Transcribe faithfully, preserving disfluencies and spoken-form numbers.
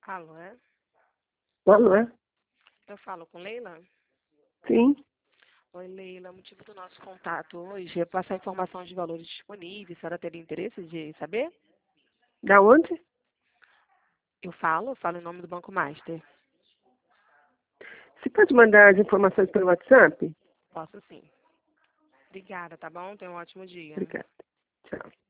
Alô, é? Alô, é? Eu falo com Leila? Sim. Oi, Leila. O motivo do nosso contato hoje é passar informação de valores disponíveis. A senhora teria interesse de saber? Da onde? Eu falo, eu falo em nome do Banco Master. Você pode mandar as informações pelo WhatsApp? Posso sim. Obrigada, tá bom? Tenha um ótimo dia. Obrigada. Tchau.